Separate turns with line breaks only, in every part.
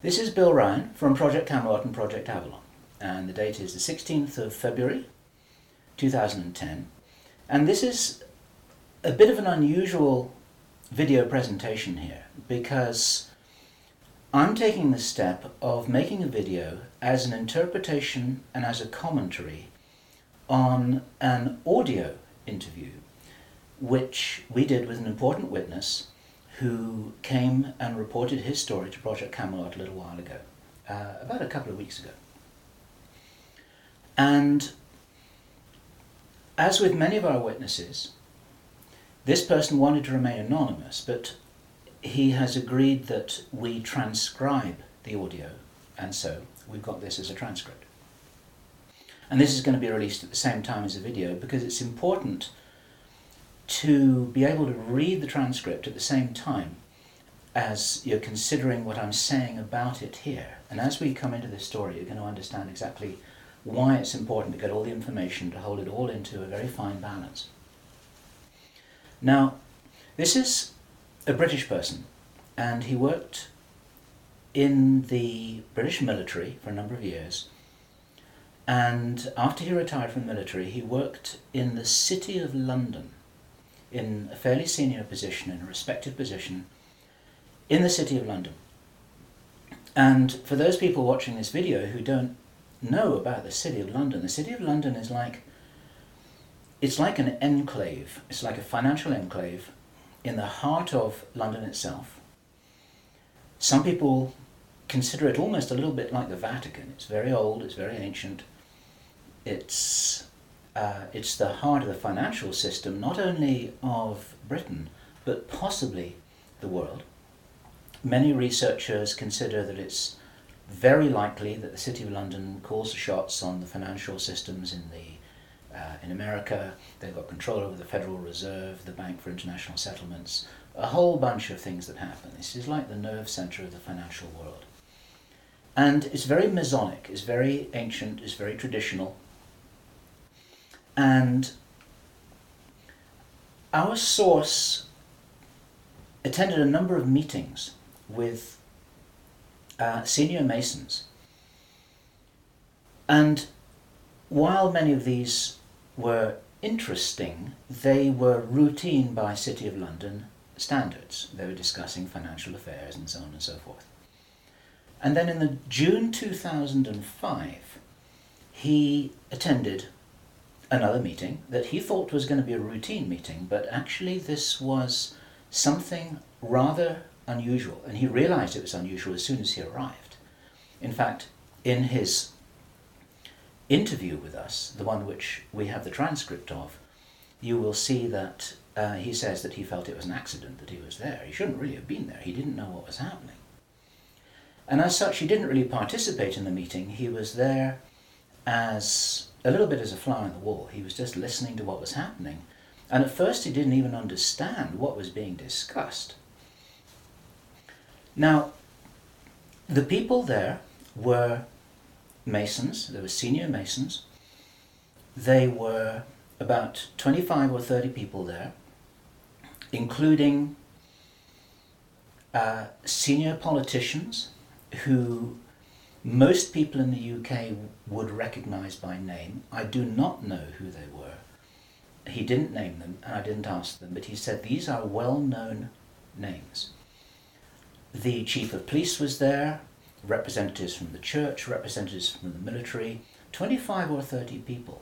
This is Bill Ryan from Project Camelot and Project Avalon, and the date is the 16th of February 2010, and this is a bit of an unusual video presentation here because I'm taking the step of making a video as an interpretation and as a commentary on an audio interview which we did with an important witness who came and reported his story to Project Camelot a little while ago, about a couple of weeks ago. And as with many of our witnesses, this person wanted to remain anonymous, but he has agreed that we transcribe the audio, and so we've got this as a transcript. And this is going to be released at the same time as the video because it's important to be able to read the transcript at the same time as you're considering what I'm saying about it here. And as we come into this story, you're going to understand exactly why it's important to get all the information, to hold it all into a very fine balance. Now, this is a British person, and he worked in the British military for a number of years. And after he retired from the military, he worked in the City of London, in a fairly senior position, in a respected position, in the City of London. And for those people watching this video who don't know about the City of London, the City of London is it's like an enclave. It's like a financial enclave in the heart of London itself. Some people consider it almost a little bit like the Vatican. It's very old, it's very ancient. It's the heart of the financial system, not only of Britain, but possibly the world. Many researchers consider that it's very likely that the City of London calls the shots on the financial systems in America. They've got control over the Federal Reserve, the Bank for International Settlements, a whole bunch of things that happen. This is like the nerve center of the financial world. And it's very Masonic, it's very ancient, it's very traditional. And our source attended a number of meetings with senior Masons. And while many of these were interesting, they were routine by City of London standards. They were discussing financial affairs and so on and so forth. And then in the June 2005, he attended another meeting that he thought was going to be a routine meeting, but actually this was something rather unusual, and he realized it was unusual as soon as he arrived. In fact, in his interview with us, the one which we have the transcript of, you will see that he says that he felt it was an accident that he was there. He shouldn't really have been there. He didn't know what was happening. And as such, he didn't really participate in the meeting. He was there as a little bit as a fly on the wall. He was just listening to what was happening. And at first he didn't even understand what was being discussed. Now, the people there were Masons. They were senior Masons. They were about 25 or 30 people there, including senior politicians who most people in the UK would recognize by name. I do not know who they were. He didn't name them, and I didn't ask them, but he said these are well-known names. The chief of police was there, representatives from the church, representatives from the military, 25 or 30 people.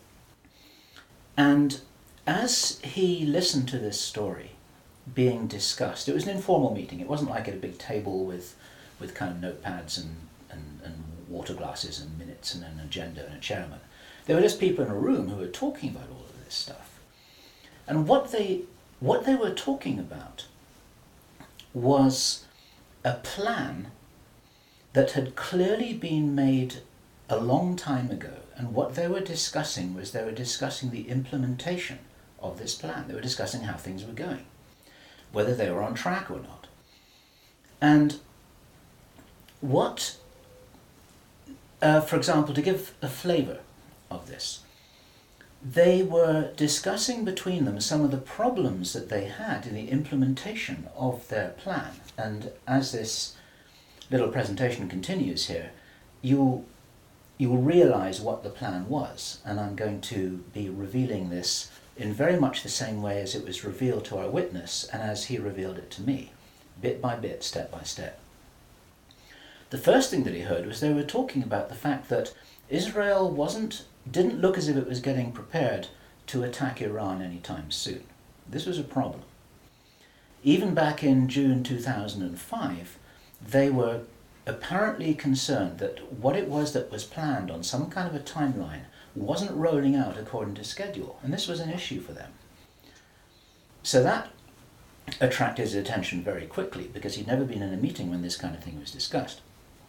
And as he listened to this story being discussed, it was an informal meeting. It wasn't like at a big table with kind of notepads and water glasses and minutes and an agenda and a chairman. There were just people in a room who were talking about all of this stuff. And what they were talking about was a plan that had clearly been made a long time ago. And what they were discussing was they were discussing the implementation of this plan. They were discussing how things were going, whether they were on track or not. And what for example, to give a flavour of this, they were discussing between them some of the problems that they had in the implementation of their plan. And as this little presentation continues here, you'll realize what the plan was, and I'm going to be revealing this in very much the same way as it was revealed to our witness and as he revealed it to me, bit by bit, step by step. The first thing that he heard was they were talking about the fact that Israel didn't look as if it was getting prepared to attack Iran anytime soon. This was a problem. Even back in June 2005, they were apparently concerned that what it was that was planned on some kind of a timeline wasn't rolling out according to schedule, and this was an issue for them. So that attracted his attention very quickly, because he'd never been in a meeting when this kind of thing was discussed.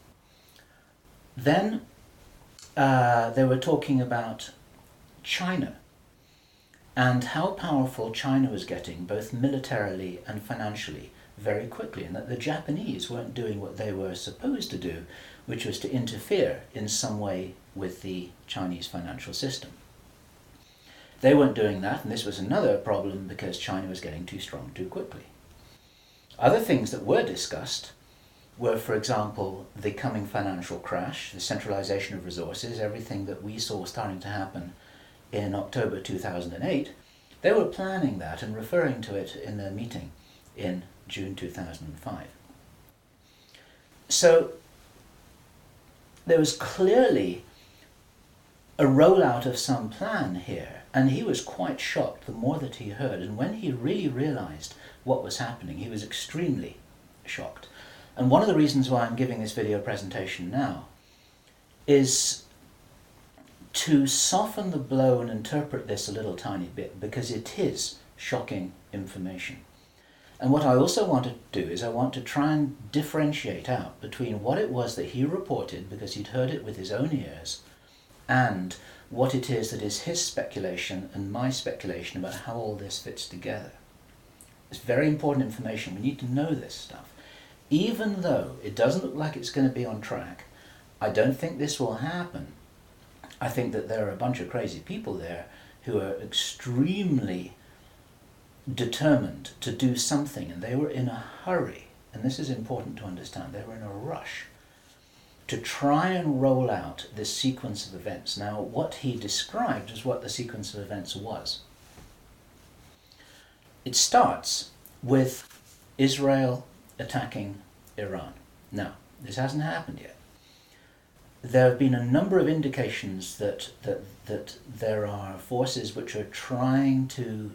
Then they were talking about China and how powerful China was getting, both militarily and financially, very quickly, and that the Japanese weren't doing what they were supposed to do, which was to interfere in some way with the Chinese financial system. They weren't doing that, and this was another problem because China was getting too strong too quickly. Other things that were discussed were, for example, the coming financial crash, the centralization of resources, everything that we saw starting to happen in October 2008. They were planning that and referring to it in their meeting in June 2005. So there was clearly a rollout of some plan here, and he was quite shocked the more that he heard, and when he really realized what was happening, he was extremely shocked. And one of the reasons why I'm giving this video presentation now is to soften the blow and interpret this a little tiny bit, because it is shocking information. And what I also want to do is I want to try and differentiate out between what it was that he reported, because he'd heard it with his own ears, and what it is that is his speculation and my speculation about how all this fits together. It's very important information. We need to know this stuff. Even though it doesn't look like it's going to be on track, I don't think this will happen. I think that there are a bunch of crazy people there who are extremely determined to do something, and they were in a hurry, and this is important to understand, they were in a rush to try and roll out this sequence of events. Now, what he described is what the sequence of events was. It starts with Israel attacking Iran. Now, this hasn't happened yet. There have been a number of indications that there are forces which are trying to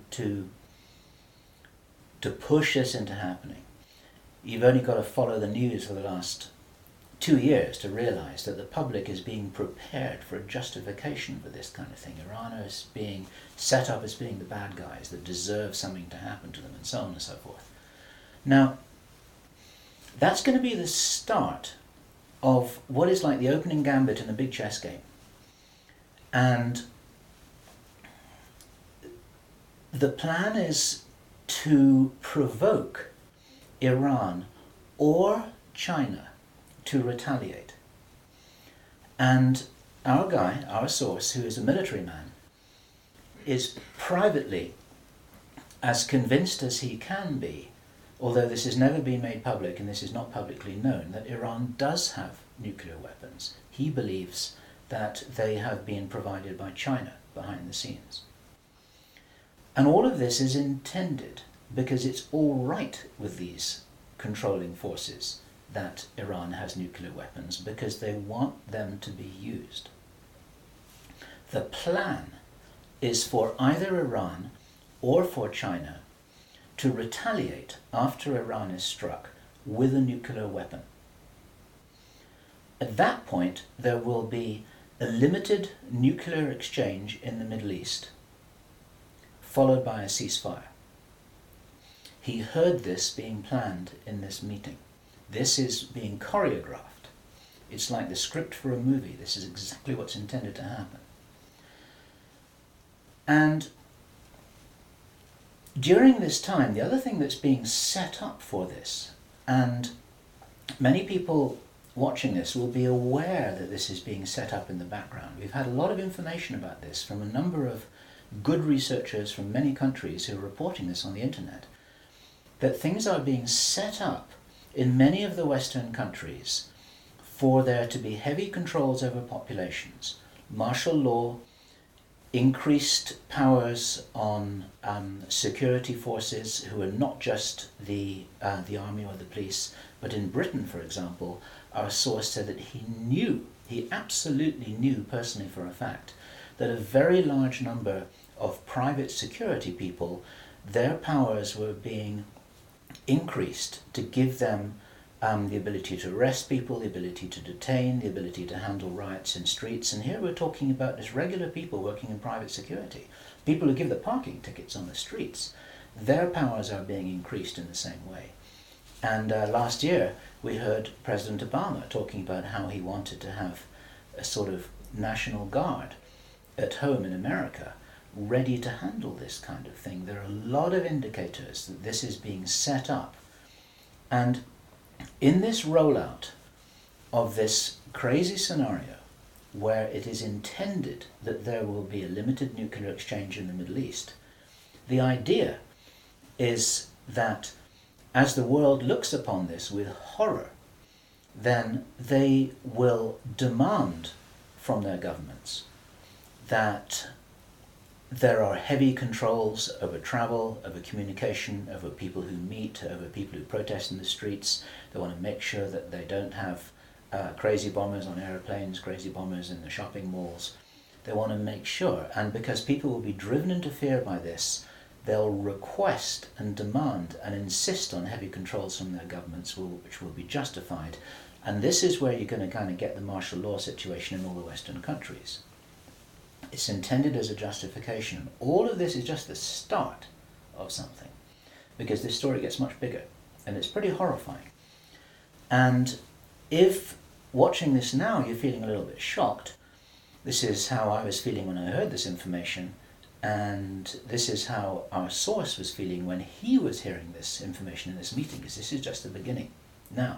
push this into happening. You've only got to follow the news for the last 2 years to realize that the public is being prepared for a justification for this kind of thing. Iran is being set up as being the bad guys that deserve something to happen to them, and so on and so forth. Now, that's going to be the start of what is like the opening gambit in a big chess game. And the plan is to provoke Iran or China to retaliate. And our guy, our source, who is a military man, is privately as convinced as he can be, although this has never been made public and this is not publicly known, that Iran does have nuclear weapons. He believes that they have been provided by China behind the scenes. And all of this is intended because it's all right with these controlling forces that Iran has nuclear weapons, because they want them to be used. The plan is for either Iran or for China to retaliate after Iran is struck with a nuclear weapon. At that point, there will be a limited nuclear exchange in the Middle East, followed by a ceasefire. He heard this being planned in this meeting. This is being choreographed. It's like the script for a movie. This is exactly what's intended to happen. And during this time, the other thing that's being set up for this, and many people watching this will be aware that this is being set up in the background. We've had a lot of information about this from a number of good researchers from many countries who are reporting this on the internet, that things are being set up in many of the Western countries for there to be heavy controls over populations, martial law, increased powers on security forces who are not just the army or the police, but in Britain, for example, our source said that he absolutely knew personally for a fact, that a very large number of private security people, their powers were being increased to give them the ability to arrest people, the ability to detain, the ability to handle riots in streets. And here we're talking about just regular people working in private security, people who give the parking tickets on the streets. Their powers are being increased in the same way. And last year we heard President Obama talking about how he wanted to have a sort of national guard at home in America ready to handle this kind of thing. There are a lot of indicators that this is being set up. And in this rollout of this crazy scenario where it is intended that there will be a limited nuclear exchange in the Middle East, the idea is that as the world looks upon this with horror, then they will demand from their governments that there are heavy controls over travel, over communication, over people who meet, over people who protest in the streets. They want to make sure that they don't have crazy bombers on airplanes, crazy bombers in the shopping malls. They want to make sure, and because people will be driven into fear by this, they'll request and demand and insist on heavy controls from their governments, which will be justified. And this is where you're going to kind of get the martial law situation in all the Western countries. It's intended as a justification. All of this is just the start of something, because this story gets much bigger, and it's pretty horrifying. And if watching this now you're feeling a little bit shocked, this is how I was feeling when I heard this information, and this is how our source was feeling when he was hearing this information in this meeting, because this is just the beginning. Now,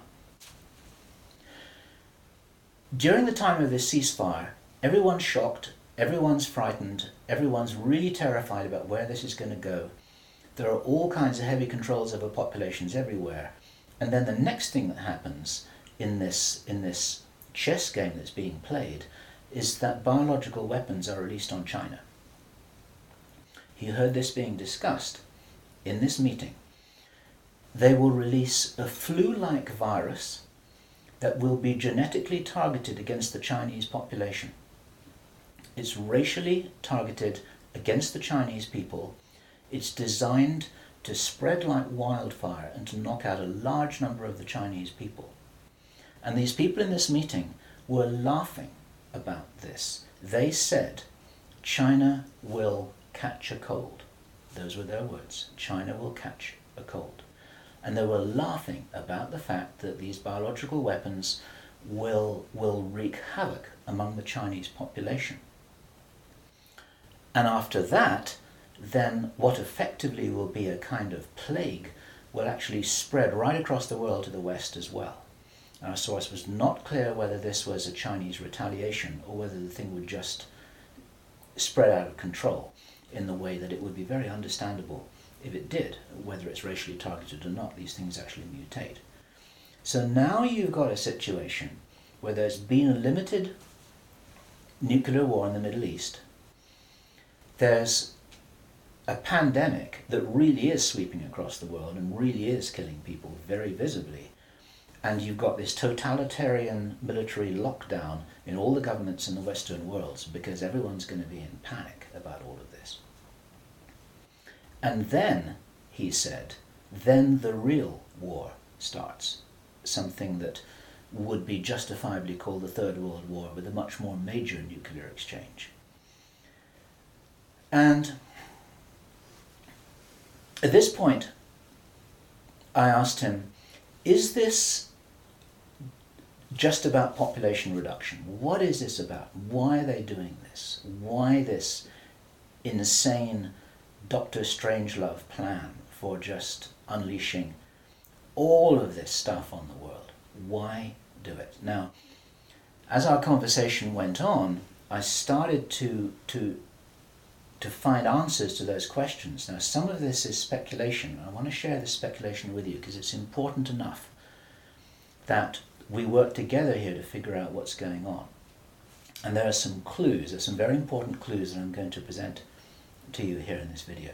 during the time of this ceasefire, everyone's shocked, everyone's frightened, everyone's really terrified about where this is going to go. There are all kinds of heavy controls over populations everywhere. And then the next thing that happens in this chess game that's being played is that biological weapons are released on China. You heard this being discussed in this meeting. They will release a flu-like virus that will be genetically targeted against the Chinese population. It's racially targeted against the Chinese people. It's designed to spread like wildfire and to knock out a large number of the Chinese people. And these people in this meeting were laughing about this. They said, China will catch a cold. Those were their words. China will catch a cold. And they were laughing about the fact that these biological weapons will wreak havoc among the Chinese population. And after that, then what effectively will be a kind of plague will actually spread right across the world to the West as well. Our source was not clear whether this was a Chinese retaliation or whether the thing would just spread out of control in the way that it would be very understandable if it did, whether it's racially targeted or not. These things actually mutate. So now you've got a situation where there's been a limited nuclear war in the Middle East. There's a pandemic that really is sweeping across the world and really is killing people very visibly. And you've got this totalitarian military lockdown in all the governments in the Western world because everyone's going to be in panic about all of this. And then, he said, then the real war starts. Something that would be justifiably called the Third World War, with a much more major nuclear exchange. And at this point, I asked him, is this just about population reduction? What is this about? Why are they doing this? Why this insane Dr. Strangelove plan for just unleashing all of this stuff on the world? Why do it? Now, as our conversation went on, I started to find answers to those questions. Now, some of this is speculation. I want to share this speculation with you because it's important enough that we work together here to figure out what's going on. And there are some clues, there's some very important clues that I'm going to present to you here in this video.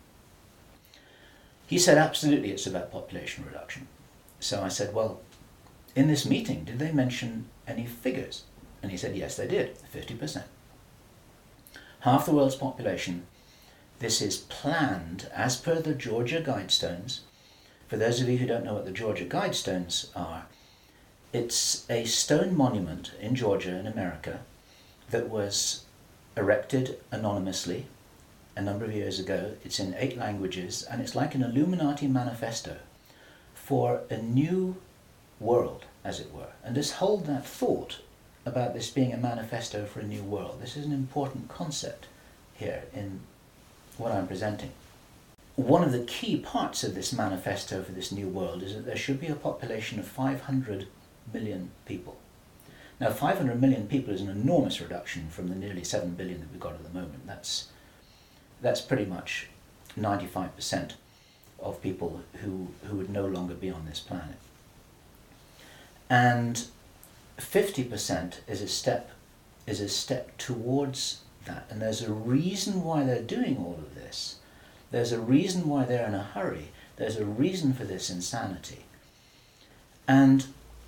He said, absolutely, it's about population reduction. So I said, well, in this meeting, did they mention any figures? And he said, yes, they did, 50%. Half the world's population. This is planned as per the Georgia Guidestones. For those of you who don't know what the Georgia Guidestones are, it's a stone monument in Georgia in America that was erected anonymously a number of years ago. It's in 8 languages, and it's like an Illuminati manifesto for a new world, as it were. And just hold that thought about this being a manifesto for a new world. This is an important concept here in what I'm presenting. One of the key parts of this manifesto for this new world is that there should be a population of 500 million people. Now, 500 million people is an enormous reduction from the nearly 7 billion that we've got at the moment. That's pretty much 95% of people who would no longer be on this planet. And 50% is a step towards that. And there's a reason why they're doing all of this. There's a reason why they're in a hurry. There's a reason for this insanity. And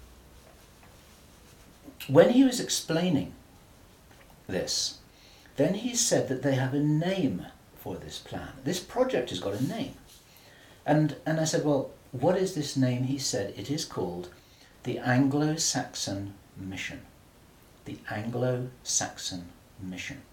when he was explaining this, then he said that they have a name for this plan. This project has got a name. And I said, well, what is this name? He said it is called the Anglo-Saxon Mission. The Anglo-Saxon Mission.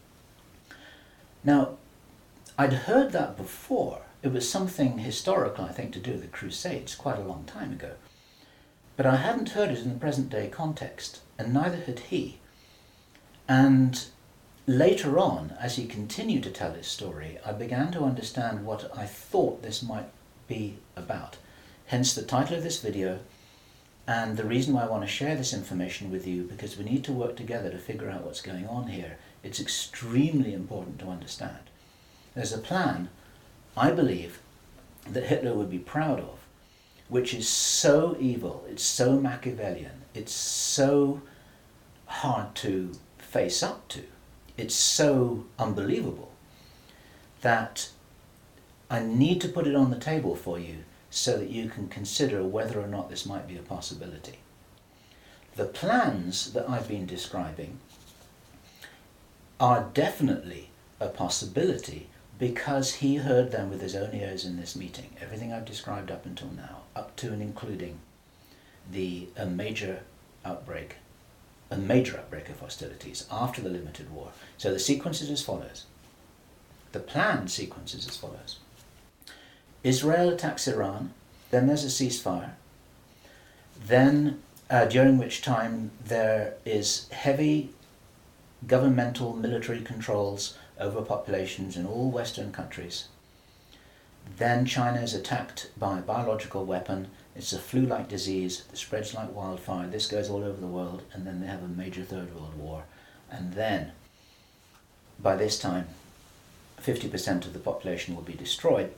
Now, I'd heard that before. It was something historical, I think, to do with the Crusades quite a long time ago. But I hadn't heard it in the present day context, and neither had he. And later on, as he continued to tell his story, I began to understand what I thought this might be about. Hence the title of this video, and the reason why I want to share this information with you, because we need to work together to figure out what's going on here. It's extremely important to understand. There's a plan, I believe, that Hitler would be proud of, which is so evil, it's so Machiavellian, it's so hard to face up to, it's so unbelievable, that I need to put it on the table for you so that you can consider whether or not this might be a possibility. The plans that I've been describing are definitely a possibility because he heard them with his own ears in this meeting. Everything I've described up until now, up to and including a major outbreak of hostilities after the limited war. So the sequence is as follows. The planned sequence is as follows. Israel attacks Iran, then there's a ceasefire, then during which time there is heavy governmental military controls over populations in all Western countries. Then China is attacked by a biological weapon. It's a flu-like disease that spreads like wildfire. This goes all over the world, and then they have a major Third World War. And then, by this time, 50% of the population will be destroyed.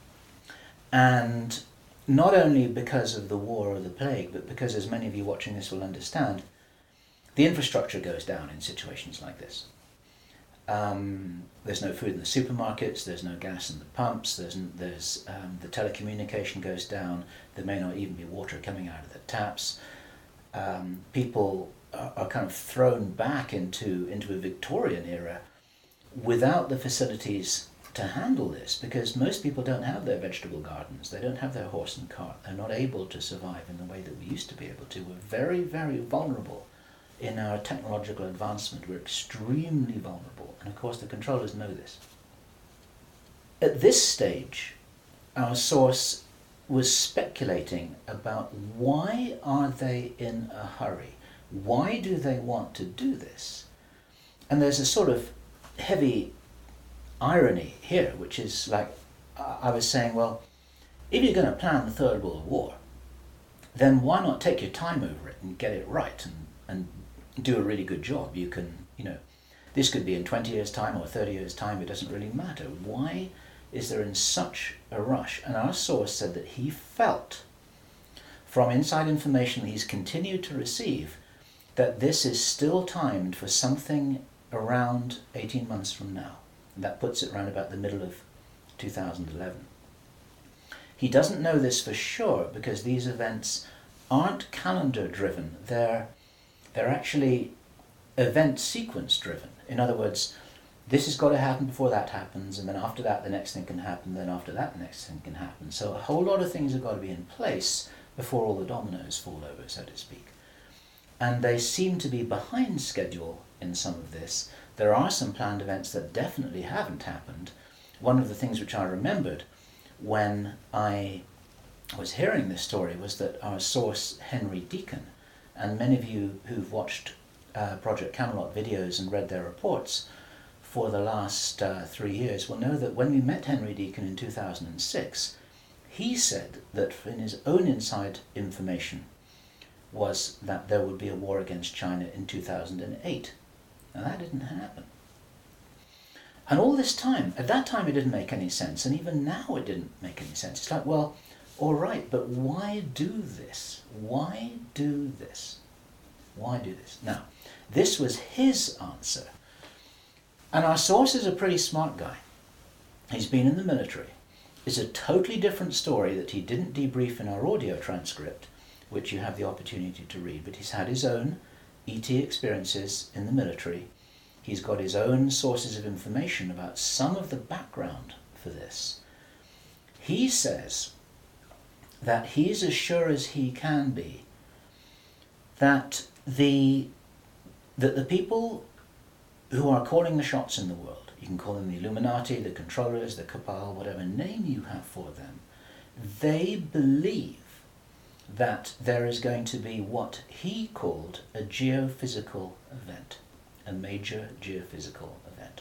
And not only because of the war or the plague, but because, as many of you watching this will understand, the infrastructure goes down in situations like this. There's no food in the supermarkets, there's no gas in the pumps, the telecommunication goes down, there may not even be water coming out of the taps. People are kind of thrown back into a Victorian era without the facilities to handle this, because most people don't have their vegetable gardens, they don't have their horse and cart, they're not able to survive in the way that we used to be able to. We're very, very vulnerable in our technological advancement. We're extremely vulnerable, and of course the controllers know this. At this stage, our source was speculating about why are they in a hurry? Why do they want to do this? And there's a sort of heavy irony here, which is like, I was saying, well, if you're going to plan the Third World War, then why not take your time over it and get it right and do a really good job? You can, this could be in 20 years' time or 30 years' time, it doesn't really matter. Why is there in such a rush? And our source said that he felt from inside information he's continued to receive, that this is still timed for something around 18 months from now. And that puts it around about the middle of 2011. He doesn't know this for sure because these events aren't calendar driven. They're actually event sequence driven. In other words, this has got to happen before that happens, and then after that the next thing can happen, then after that the next thing can happen. So a whole lot of things have got to be in place before all the dominoes fall over, so to speak. And they seem to be behind schedule in some of this. There are some planned events that definitely haven't happened. One of the things which I remembered when I was hearing this story was that our source, Henry Deacon, and many of you who've watched Project Camelot videos and read their reports for the last 3 years will know that when we met Henry Deacon in 2006, he said that in his own inside information was that there would be a war against China in 2008. Now that didn't happen. And all this time, at that time it didn't make any sense, and even now it didn't make any sense. It's like, well, all right, but why do this? Why do this? Why do this? Now, this was his answer. And our source is a pretty smart guy. He's been in the military. It's a totally different story that he didn't debrief in our audio transcript, which you have the opportunity to read, but he's had his own ET experiences in the military. He's got his own sources of information about some of the background for this. He says that he's as sure as he can be that the people who are calling the shots in the world, you can call them the Illuminati, the controllers, the cabal, whatever name you have for them, they believe that there is going to be what he called a geophysical event, a major geophysical event.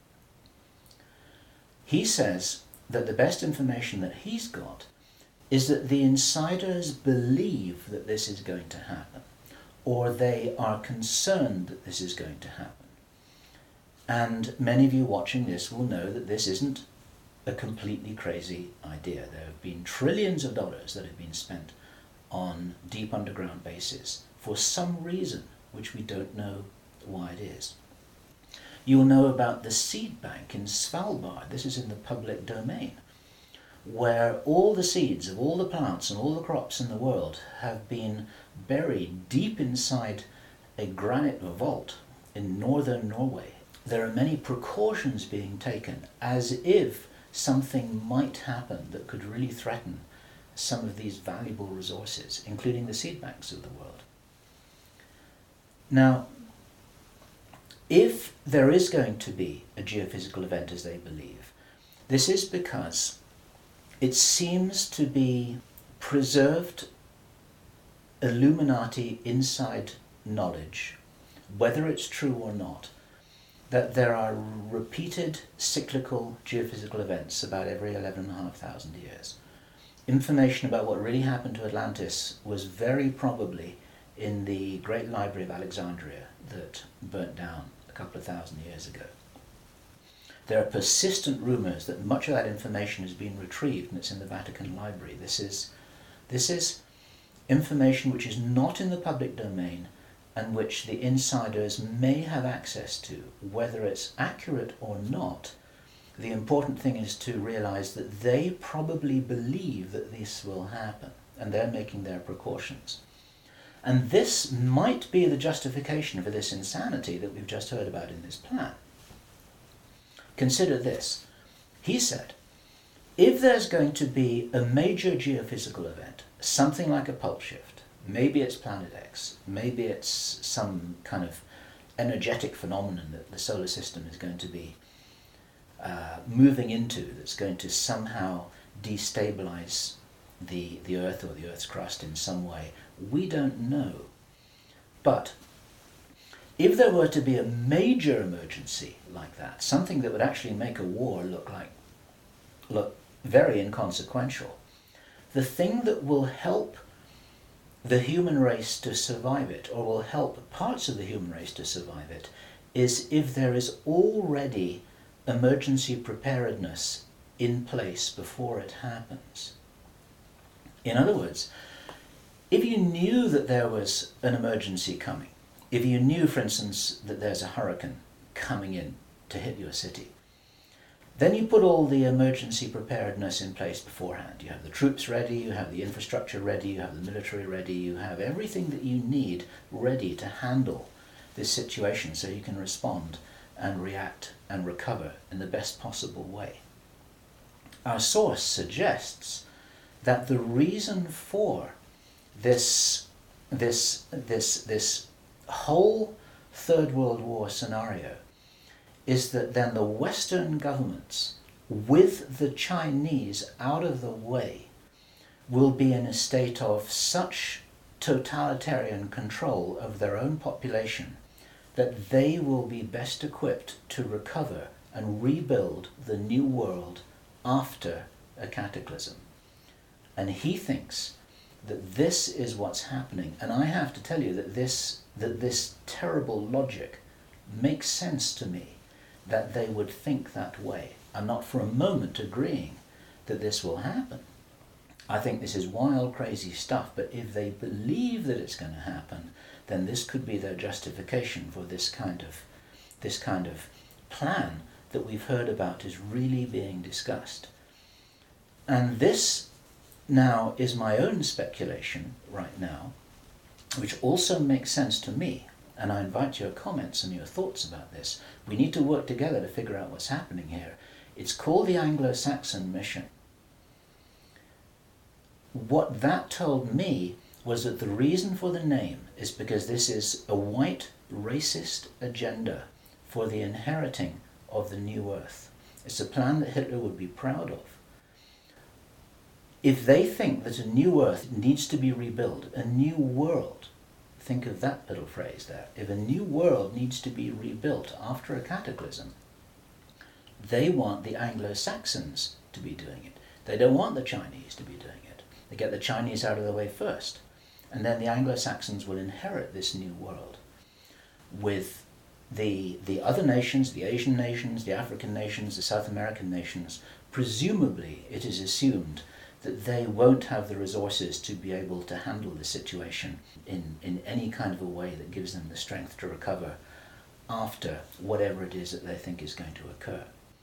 He says that the best information that he's got is that the insiders believe that this is going to happen, or they are concerned that this is going to happen. And many of you watching this will know that this isn't a completely crazy idea. There have been trillions of dollars that have been spent on deep underground bases for some reason which we don't know why it is. You'll know about the seed bank in Svalbard. This is in the public domain, where all the seeds of all the plants and all the crops in the world have been buried deep inside a granite vault in northern Norway. There are many precautions being taken as if something might happen that could really threaten some of these valuable resources, including the seed banks of the world. Now, if there is going to be a geophysical event as they believe, this is because it seems to be preserved Illuminati inside knowledge, whether it's true or not, that there are repeated cyclical geophysical events about every 11,500 years. Information about what really happened to Atlantis was very probably in the Great Library of Alexandria that burnt down a couple of thousand years ago. There are persistent rumors that much of that information has been retrieved and it's in the Vatican Library. This is information which is not in the public domain and which the insiders may have access to. Whether it's accurate or not, the important thing is to realize that they probably believe that this will happen and they're making their precautions. And this might be the justification for this insanity that we've just heard about in this plan. Consider this. He said, if there's going to be a major geophysical event, something like a pulse shift, maybe it's Planet X, maybe it's some kind of energetic phenomenon that the solar system is going to be moving into, that's going to somehow destabilize the Earth or the Earth's crust in some way. We don't know. But if there were to be a major emergency like that, something that would actually make a war look very inconsequential, the thing that will help the human race to survive it, or will help parts of the human race to survive it, is if there is already emergency preparedness in place before it happens. In other words, if you knew that there was an emergency coming, if you knew, for instance, that there's a hurricane coming in to hit your city, then you put all the emergency preparedness in place beforehand. You have the troops ready, you have the infrastructure ready, you have the military ready, you have everything that you need ready to handle this situation so you can respond and react and recover in the best possible way. Our source suggests that the reason for this whole Third World War scenario is that then the Western governments, with the Chinese out of the way, will be in a state of such totalitarian control of their own population that they will be best equipped to recover and rebuild the new world after a cataclysm. And he thinks that this is what's happening. And I have to tell you that this terrible logic makes sense to me, that they would think that way. I'm not for a moment agreeing that this will happen. I think this is wild, crazy stuff, but if they believe that it's going to happen, then this could be their justification for this kind of plan that we've heard about is really being discussed. And this now is my own speculation right now, which also makes sense to me. And I invite your comments and your thoughts about this. We need to work together to figure out what's happening here. It's called the Anglo-Saxon Mission. What that told me was that the reason for the name is because this is a white racist agenda for the inheriting of the new earth. It's a plan that Hitler would be proud of. If they think that a new earth needs to be rebuilt, a new world, think of that little phrase there. If a new world needs to be rebuilt after a cataclysm, they want the Anglo-Saxons to be doing it. They don't want the Chinese to be doing it. They get the Chinese out of the way first. And then the Anglo-Saxons will inherit this new world with the other nations, the Asian nations, the African nations, the South American nations. Presumably, it is assumed that they won't have the resources to be able to handle the situation in any kind of a way that gives them the strength to recover after whatever it is that they think is going to occur.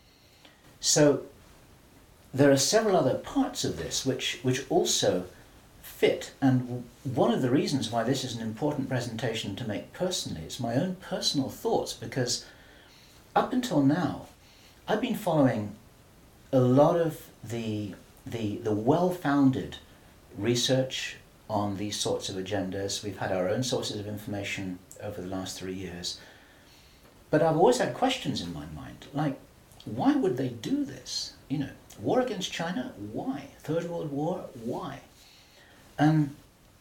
So there are several other parts of this which also fit, and one of the reasons why this is an important presentation to make personally is my own personal thoughts, because up until now I've been following a lot of the well-founded research on these sorts of agendas. We've had our own sources of information over the last 3 years. But I've always had questions in my mind, like, why would they do this? You know, war against China, why? Third World War, why? And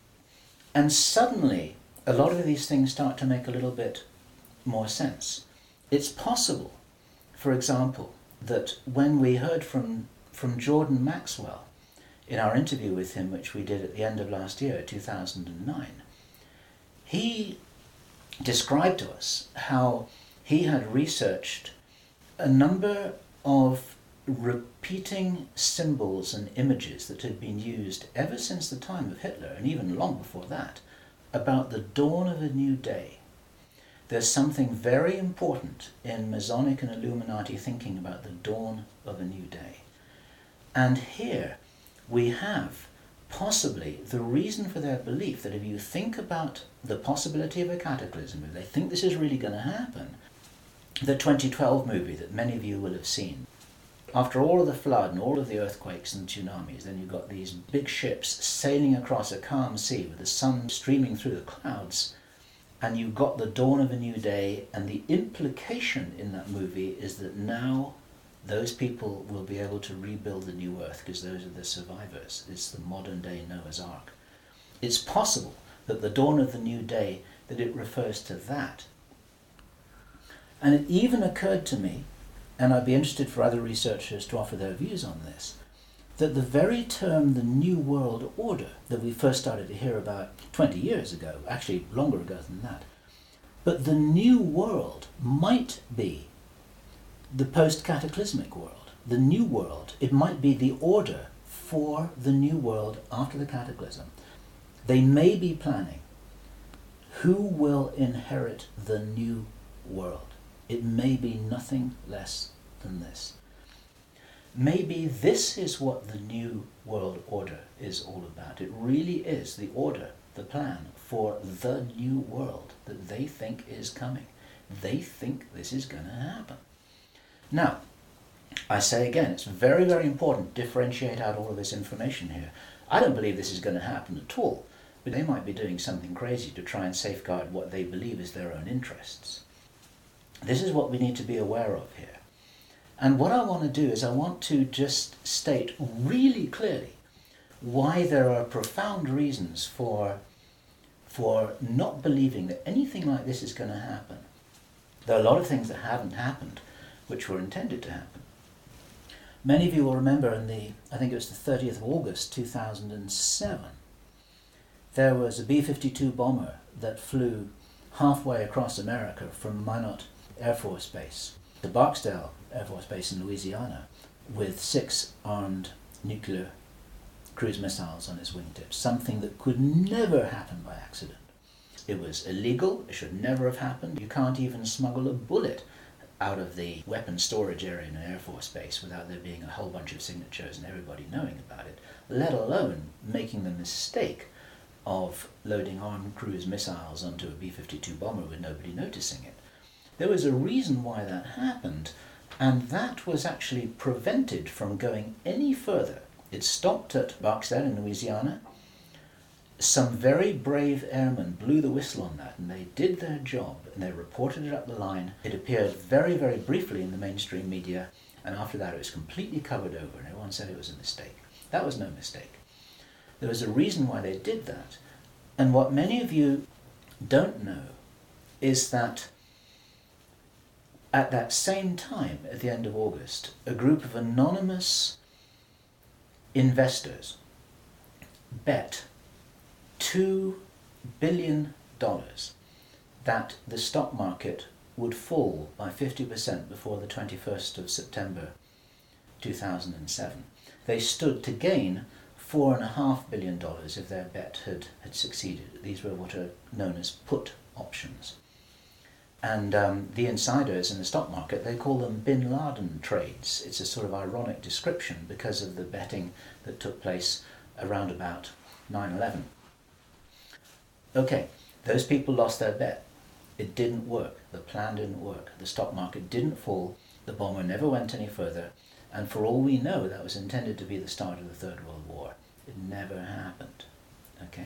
suddenly, a lot of these things start to make a little bit more sense. It's possible, for example, that when we heard from Jordan Maxwell in our interview with him, which we did at the end of last year, 2009, he described to us how he had researched a number of repeating symbols and images that had been used ever since the time of Hitler, and even long before that, about the dawn of a new day. There's something very important in Masonic and Illuminati thinking about the dawn of a new day. And here we have possibly the reason for their belief that if you think about the possibility of a cataclysm, if they think this is really going to happen, the 2012 movie that many of you will have seen, after all of the flood and all of the earthquakes and tsunamis, then you've got these big ships sailing across a calm sea with the sun streaming through the clouds, and you've got the dawn of a new day, and the implication in that movie is that now those people will be able to rebuild the new earth because those are the survivors. It's the modern day Noah's Ark. It's possible that the dawn of the new day, that it refers to that. And it even occurred to me, and I'd be interested for other researchers to offer their views on this, that the very term the New World Order that we first started to hear about 20 years ago, actually longer ago than that, but the New World might be the post-cataclysmic world, the New World. It might be the order for the New World after the cataclysm. They may be planning who will inherit the new world. It may be nothing less than this. Maybe this is what the new world order is all about. It really is the order, the plan for the new world that they think is coming. They think this is going to happen. Now, I say again, it's very, very important to differentiate out all of this information here. I don't believe this is going to happen at all, but they might be doing something crazy to try and safeguard what they believe is their own interests. This is what we need to be aware of here. And what I want to do is I want to just state really clearly why there are profound reasons for not believing that anything like this is going to happen. There are a lot of things that haven't happened which were intended to happen. Many of you will remember I think it was the 30th of August 2007, there was a B-52 bomber that flew halfway across America from Minot Air Force Base to Barksdale Air Force Base in Louisiana with 6 armed nuclear cruise missiles on its wingtips, something that could never happen by accident. It was illegal, it should never have happened. You can't even smuggle a bullet out of the weapons storage area in an Air Force Base without there being a whole bunch of signatures and everybody knowing about it, let alone making the mistake of loading armed cruise missiles onto a B-52 bomber with nobody noticing it. There was a reason why that happened, and that was actually prevented from going any further. It stopped at Barksdale in Louisiana. Some very brave airmen blew the whistle on that, and they did their job, and they reported it up the line. It appeared very, very briefly in the mainstream media, and after that it was completely covered over, and everyone said it was a mistake. That was no mistake. There was a reason why they did that. And what many of you don't know is that at that same time, at the end of August, a group of anonymous investors bet $2 billion that the stock market would fall by 50% before the 21st of September 2007. They stood to gain $4.5 billion if their bet had succeeded. These were what are known as put options. And the insiders in the stock market, they call them Bin Laden trades. It's a sort of ironic description because of the betting that took place around about 9/11. Okay, those people lost their bet. It didn't work. The plan didn't work. The stock market didn't fall. The bomber never went any further. And for all we know, that was intended to be the start of the Third World War. It never happened. Okay?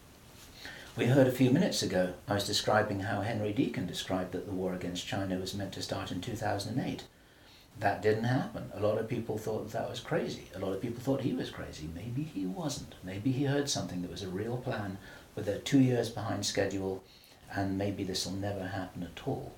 We heard a few minutes ago, I was describing how Henry Deacon described that the war against China was meant to start in 2008. That didn't happen. A lot of people thought that was crazy. A lot of people thought he was crazy. Maybe he wasn't. Maybe he heard something that was a real plan, but they're 2 years behind schedule, and maybe this will never happen at all.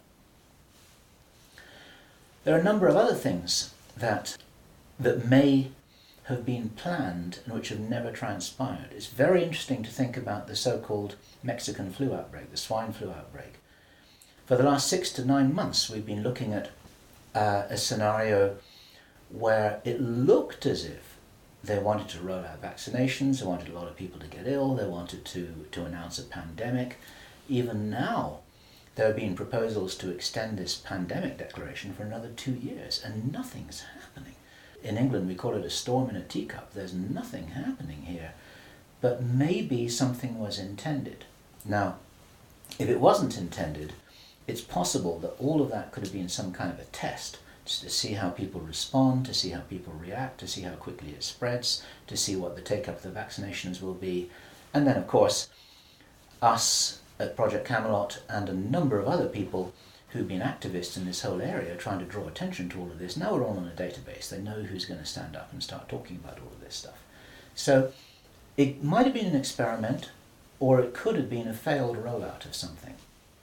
There are a number of other things that may have been planned and which have never transpired. It's very interesting to think about the so-called Mexican flu outbreak, the swine flu outbreak. For the last 6 to 9 months, we've been looking at a scenario where it looked as if they wanted to roll out vaccinations, they wanted a lot of people to get ill, they wanted to announce a pandemic. Even now, there have been proposals to extend this pandemic declaration for another 2 years, and nothing's happening. In England, we call it a storm in a teacup. There's nothing happening here, but maybe something was intended. Now, if it wasn't intended, it's possible that all of that could have been some kind of a test, just to see how people respond, to see how people react, to see how quickly it spreads, to see what the take-up of the vaccinations will be. And then, of course, us at Project Camelot and a number of other people who've been activists in this whole area trying to draw attention to all of this, now we're all on a database. They know who's going to stand up and start talking about all of this stuff. So it might have been an experiment, or it could have been a failed rollout of something.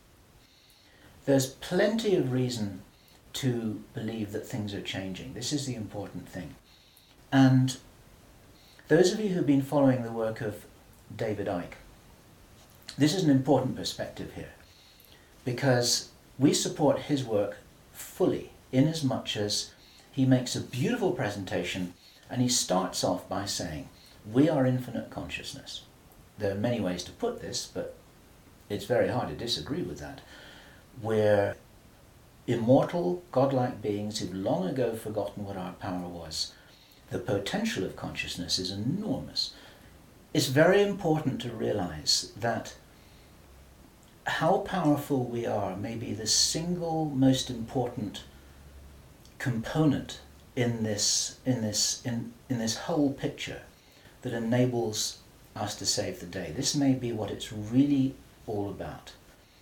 There's plenty of reason to believe that things are changing. This is the important thing. And those of you who've been following the work of David Icke, this is an important perspective here, because we support his work fully, in as much as he makes a beautiful presentation and he starts off by saying, we are infinite consciousness. there are many ways to put this, but it's very hard to disagree with that. We're immortal, godlike beings who've long ago forgotten what our power was. The potential of consciousness is enormous. It's very important to realize that how powerful we are may be the single most important component in this whole picture that enables us to save the day. This may be what it's really all about.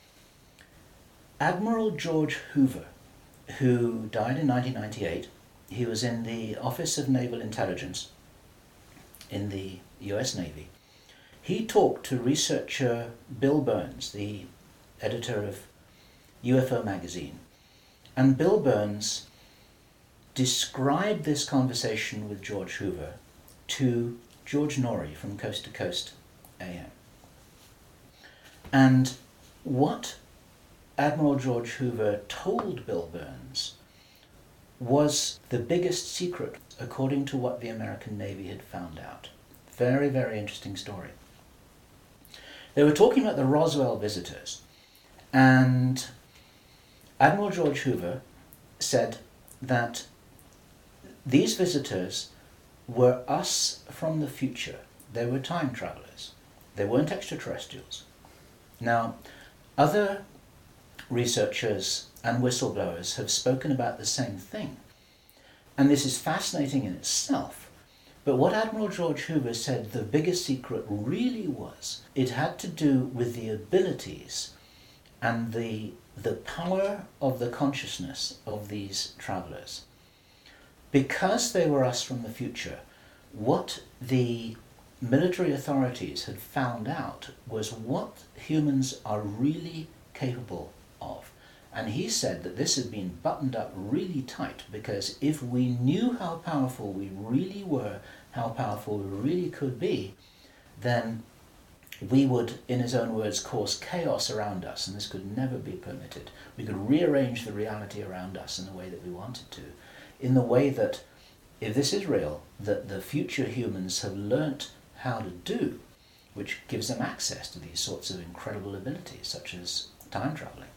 Admiral George Hoover, who died in 1998, he was in the Office of Naval Intelligence in the US Navy. He talked to researcher Bill Burns, the editor of UFO magazine, and Bill Burns described this conversation with George Hoover to George Norrie from Coast to Coast AM. And what Admiral George Hoover told Bill Burns was the biggest secret according to what the American Navy had found out. Very, very interesting story. They were talking about the Roswell visitors, and Admiral George Hoover said that these visitors were us from the future. They were time travelers. They weren't extraterrestrials. Now, other researchers and whistleblowers have spoken about the same thing, and this is fascinating in itself. But what Admiral George Hoover said the biggest secret really was, it had to do with the abilities and the power of the consciousness of these travelers. Because they were us from the future, what the military authorities had found out was what humans are really capable of. And he said that this had been buttoned up really tight, because if we knew how powerful we really were, how powerful we really could be, then we would, in his own words, cause chaos around us, and this could never be permitted. We could rearrange the reality around us in the way that we wanted to, in the way that, if this is real, that the future humans have learnt how to do, which gives them access to these sorts of incredible abilities, such as time traveling.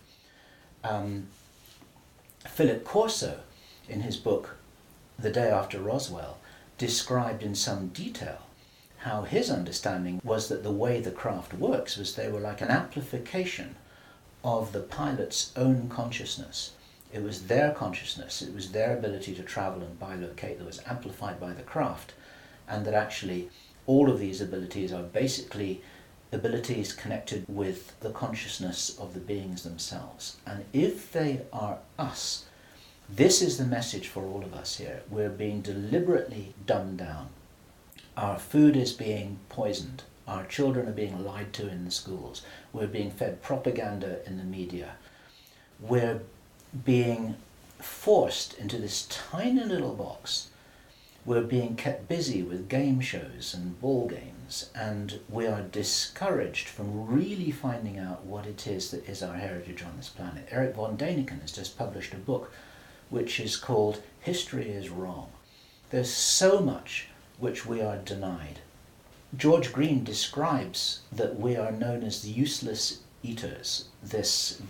Philip Corso, in his book The Day After Roswell, described in some detail how his understanding was that the way the craft works was they were like an amplification of the pilot's own consciousness. It was their consciousness, it was their ability to travel and bilocate that was amplified by the craft, and that actually all of these abilities are basically abilities connected with the consciousness of the beings themselves. And if they are us, this is the message for all of us here. We're being deliberately dumbed down. Our food is being poisoned. Our children are being lied to in the schools. We're being fed propaganda in the media. We're being forced into this tiny little box. We're being kept busy with game shows and ball games, and we are discouraged from really finding out what it is that is our heritage on this planet. Eric von Däniken has just published a book which is called History is Wrong. There's so much which we are denied. George Green describes that we are known as the useless eaters, this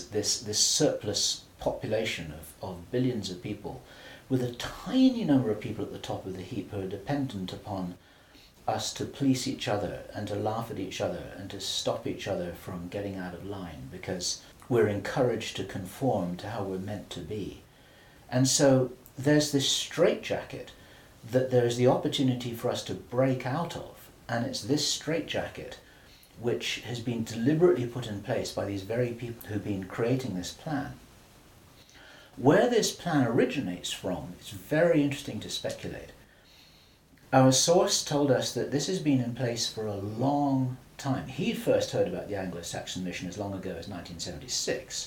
surplus population of billions of people, with a tiny number of people at the top of the heap who are dependent upon us to police each other and to laugh at each other and to stop each other from getting out of line, because we're encouraged to conform to how we're meant to be. And so there's this straitjacket that there's the opportunity for us to break out of, and it's this straitjacket which has been deliberately put in place by these very people who've been creating this plan. Where this plan originates from, it's very interesting to speculate. Our source told us that this has been in place for a long time. He'd first heard about the Anglo-Saxon mission as long ago as 1976.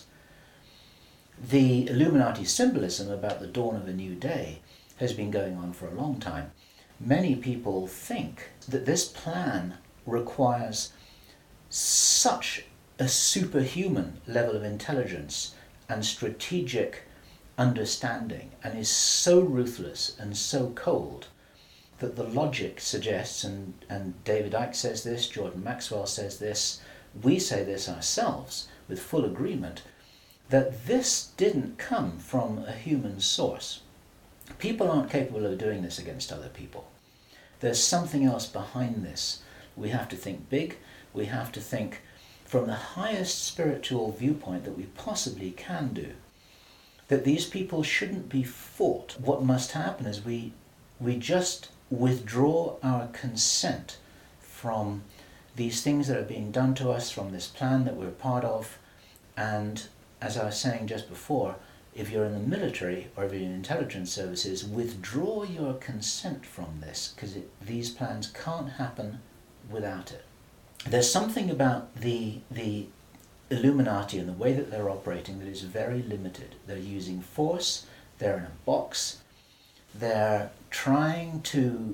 The Illuminati symbolism about the dawn of a new day has been going on for a long time. Many people think that this plan requires such a superhuman level of intelligence and strategic understanding, and is so ruthless and so cold, that the logic suggests, and David Icke says this, Jordan Maxwell says this, we say this ourselves with full agreement, that this didn't come from a human source. People aren't capable of doing this against other people. There's something else behind this. We have to think big. We have to think from the highest spiritual viewpoint that we possibly can do. That these people shouldn't be fought. What must happen is we just withdraw our consent from these things that are being done to us, from this plan that we're part of. And as I was saying just before, if you're in the military or if you're in intelligence services, withdraw your consent from this, because these plans can't happen without it. There's something about the Illuminati and the way that they're operating that is very limited. They're using force, they're in a box, they're trying to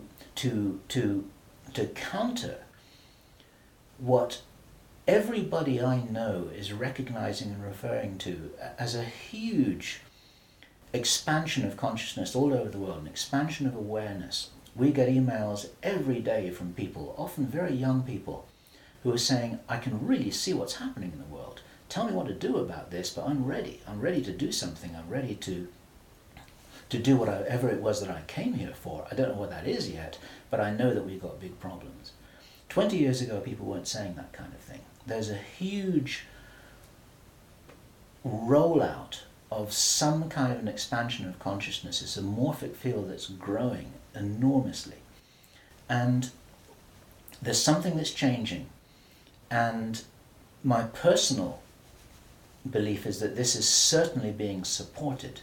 counter what everybody I know is recognizing and referring to as a huge expansion of consciousness all over the world, an expansion of awareness. We get emails every day from people, often very young people, who are saying, I can really see what's happening in the world. Tell me what to do about this, but I'm ready. I'm ready to do something. I'm ready to do whatever it was that I came here for. I don't know what that is yet, but I know that we've got big problems. 20 years ago, people weren't saying that kind of thing. There's a huge rollout of some kind of an expansion of consciousness. It's a morphic field that's growing enormously. And there's something that's changing. And my personal belief is that this is certainly being supported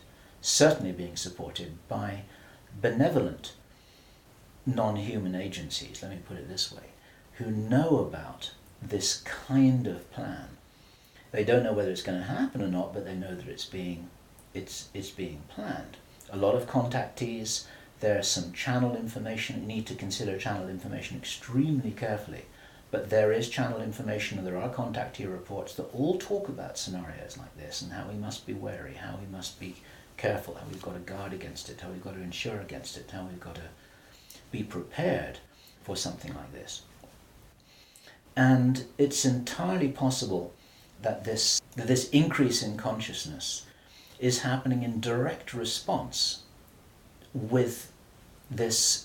by benevolent non-human agencies, let me put it this way, who know about this kind of plan. They don't know whether it's going to happen or not, but they know that it's being planned. A lot of contactees, there's some channel information. You need to consider channel information extremely carefully. But there is channel information, and there are contactee reports that all talk about scenarios like this and how we must be wary, how we must be careful, how we've got to guard against it, how we've got to insure against it, how we've got to be prepared for something like this. And it's entirely possible that this increase in consciousness is happening in direct response with this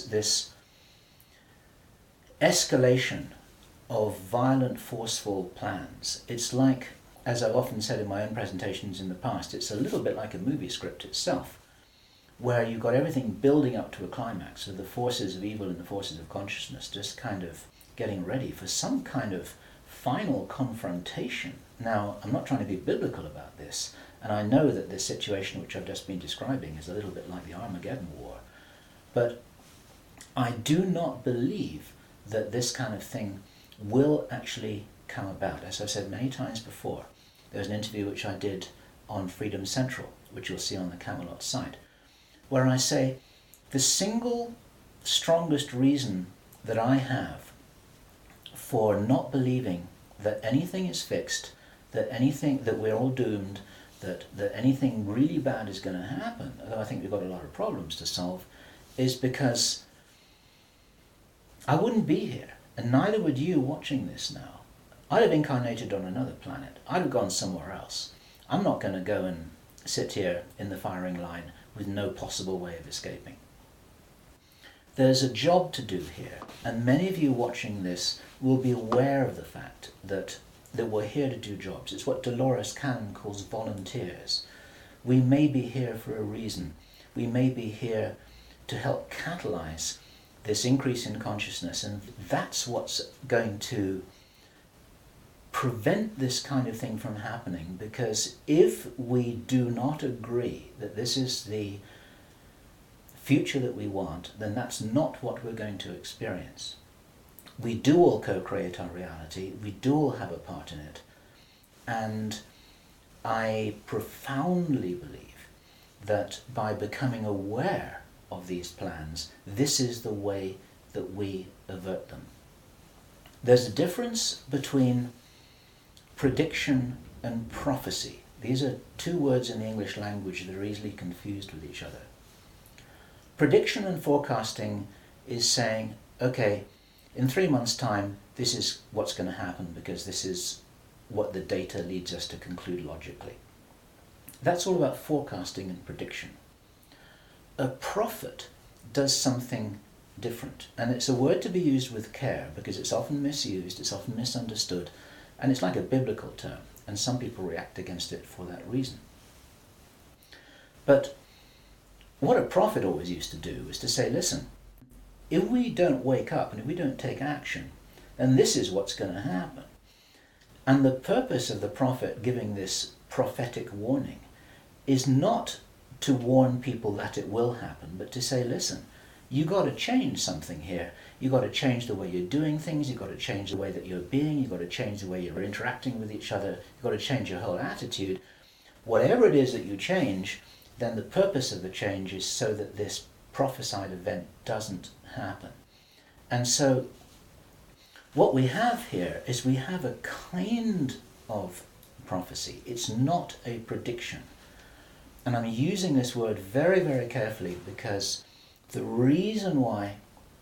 escalation of violent, forceful plans. It's like, as I've often said in my own presentations in the past, it's a little bit like a movie script itself, where you've got everything building up to a climax, so the forces of evil and the forces of consciousness just kind of getting ready for some kind of final confrontation. Now, I'm not trying to be biblical about this, and I know that this situation which I've just been describing is a little bit like the Armageddon War, but I do not believe that this kind of thing will actually come about. As I've said many times before, there was an interview which I did on Freedom Central, which you'll see on the Camelot site, where I say the single strongest reason that I have for not believing that anything is fixed, that we're all doomed, that anything really bad is going to happen, although I think we've got a lot of problems to solve, is because I wouldn't be here, and neither would you watching this now. I'd have incarnated on another planet. I'd have gone somewhere else. I'm not going to go and sit here in the firing line with no possible way of escaping. There's a job to do here, and many of you watching this will be aware of the fact that we're here to do jobs. It's what Dolores Cannon calls volunteers. We may be here for a reason. We may be here to help catalyze this increase in consciousness, and that's what's going to prevent this kind of thing from happening, because if we do not agree that this is the future that we want, then that's not what we're going to experience. We do all co-create our reality, we do all have a part in it, and I profoundly believe that by becoming aware of these plans, this is the way that we avert them. There's a difference between prediction and prophecy. These are two words in the English language that are easily confused with each other. Prediction and forecasting is saying, okay, in 3 months' time, this is what's going to happen because this is what the data leads us to conclude logically. That's all about forecasting and prediction. A prophet does something different, and it's a word to be used with care because it's often misused, it's often misunderstood, and it's like a biblical term, and some people react against it for that reason. But what a prophet always used to do was to say, listen, if we don't wake up and if we don't take action, then this is what's going to happen. And the purpose of the prophet giving this prophetic warning is not to warn people that it will happen, but to say, listen, you got to change something here. You got to change the way you're doing things. You got to change the way that you're being. You got to change the way you're interacting with each other. You got to change your whole attitude. Whatever it is that you change, then the purpose of the change is so that this prophesied event doesn't happen. And so what we have here is we have a kind of prophecy. It's not a prediction. And I'm using this word very, very carefully because the reason why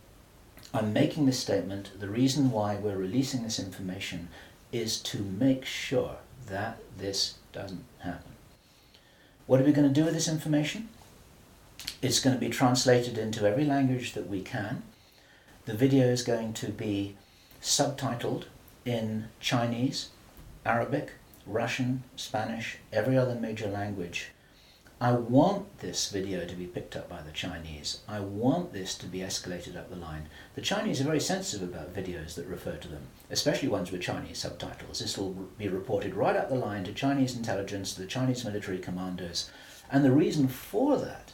I'm making this statement, the reason why we're releasing this information is to make sure that this doesn't happen. What are we going to do with this information? It's going to be translated into every language that we can. The video is going to be subtitled in Chinese, Arabic, Russian, Spanish, every other major language. I want this video to be picked up by the Chinese. I want this to be escalated up the line. The Chinese are very sensitive about videos that refer to them, especially ones with Chinese subtitles. This will be reported right up the line to Chinese intelligence, to the Chinese military commanders. And the reason for that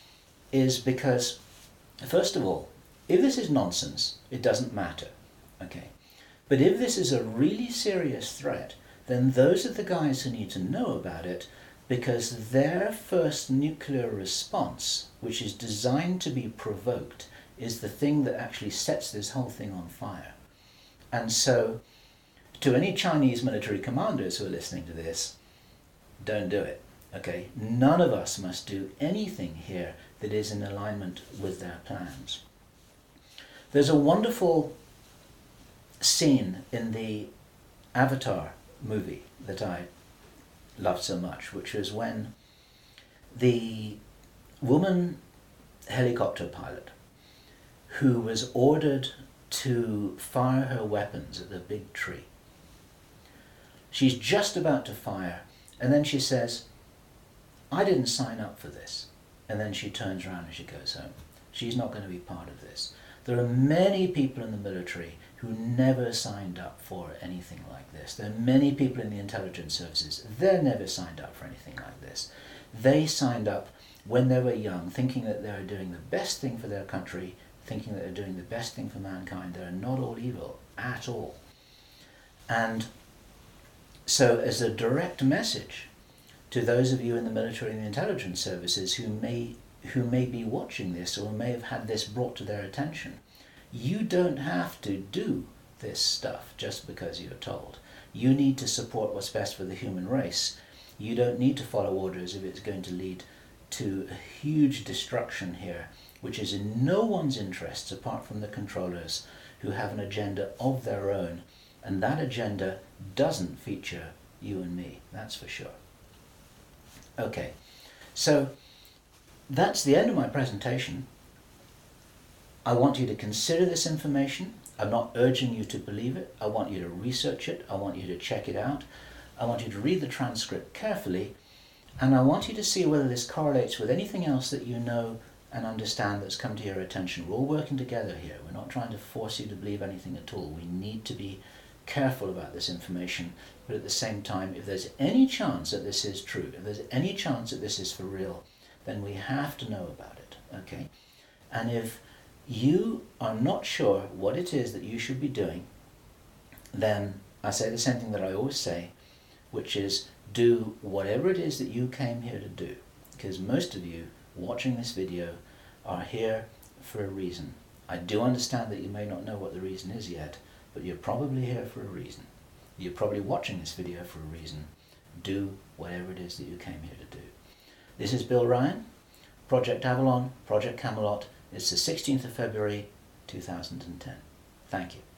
is because, first of all, if this is nonsense, it doesn't matter, okay? But if this is a really serious threat, then those are the guys who need to know about it, because their first nuclear response, which is designed to be provoked, is the thing that actually sets this whole thing on fire. And so, to any Chinese military commanders who are listening to this, don't do it, okay? None of us must do anything here that is in alignment with their plans. There's a wonderful scene in the Avatar movie that I loved so much, which was when the woman helicopter pilot who was ordered to fire her weapons at the big tree, she's just about to fire, and then she says, I didn't sign up for this. And then she turns around and she goes home. She's not going to be part of this. There are many people in the military who never signed up for anything like this. There are many people in the intelligence services, they never signed up for anything like this. They signed up when they were young, thinking that they were doing the best thing for their country, thinking that they're doing the best thing for mankind. They're not all evil at all. And so as a direct message to those of you in the military and the intelligence services who may be watching this or may have had this brought to their attention, you don't have to do this stuff just because you're told. You need to support what's best for the human race. You don't need to follow orders if it's going to lead to a huge destruction here, which is in no one's interests apart from the controllers who have an agenda of their own, and that agenda doesn't feature you and me, that's for sure. Okay, so that's the end of my presentation. I want you to consider this information. I'm not urging you to believe it. I want you to research it. I want you to check it out. I want you to read the transcript carefully, and I want you to see whether this correlates with anything else that you know and understand that's come to your attention. We're all working together here. We're not trying to force you to believe anything at all. We need to be careful about this information, but at the same time, if there's any chance that this is true, if there's any chance that this is for real, then we have to know about it, okay? And if you are not sure what it is that you should be doing, then I say the same thing that I always say, which is do whatever it is that you came here to do, because most of you watching this video are here for a reason. I do understand that you may not know what the reason is yet, but you're probably here for a reason. You're probably watching this video for a reason. Do whatever it is that you came here to do. This is Bill Ryan, Project Avalon, Project Camelot. It's the 16th of February 2010. Thank you.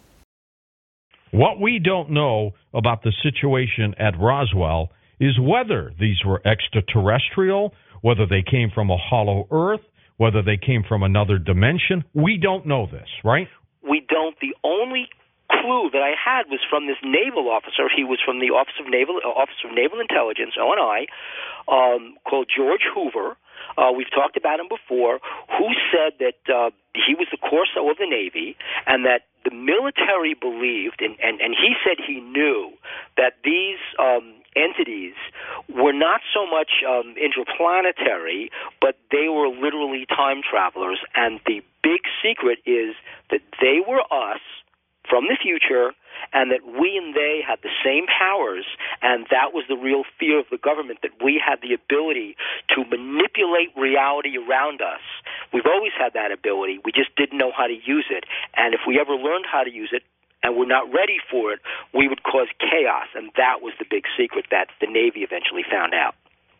What we don't know about the situation at Roswell is whether these were extraterrestrial, whether they came from a hollow earth, whether they came from another dimension. We don't know this, right?
We don't. The only clue that I had was from this naval officer. He was from the Office of Naval Intelligence, ONI, called George Hoover. We've talked about him before, who said that he was the Corso of the Navy, and that the military believed, and he said he knew that these entities were not so much interplanetary, but they were literally time travelers. And the big secret is that they were us from the future, and that we and they had the same powers, and that was the real fear of the government, that we had the ability to manipulate reality around us. We've always had that ability. We just didn't know how to use it. And if we ever learned how to use it and we're not ready for it, we would cause chaos. And that was the big secret that the Navy eventually found out.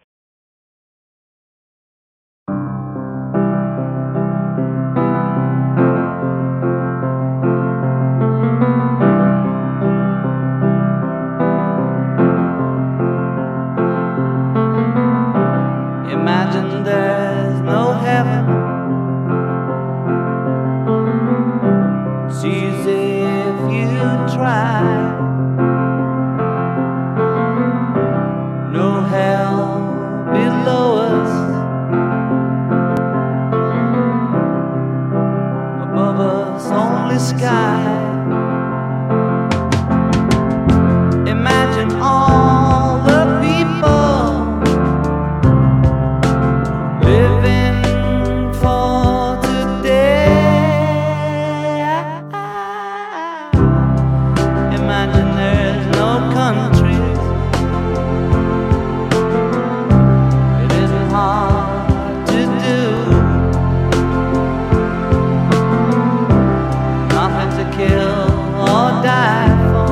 Imagine there's no heaven. It's easy if you try. No hell below us. Above us only sky. Imagine all the people living for today. Imagine there's no countries. It isn't hard to do. Nothing to kill or die for,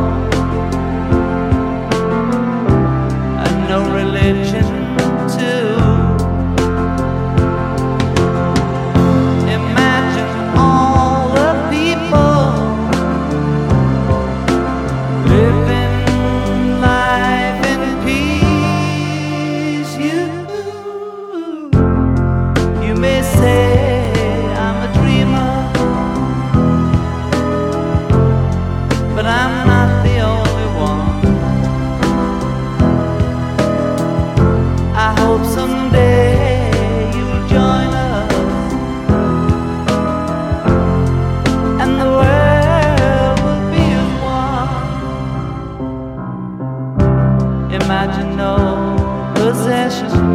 and no religion too. Imagine all the people living life in peace. You may say I'm a dreamer, but I'm not the only one. I hope someday you'll join us, and the world will be as one. Imagine no possessions.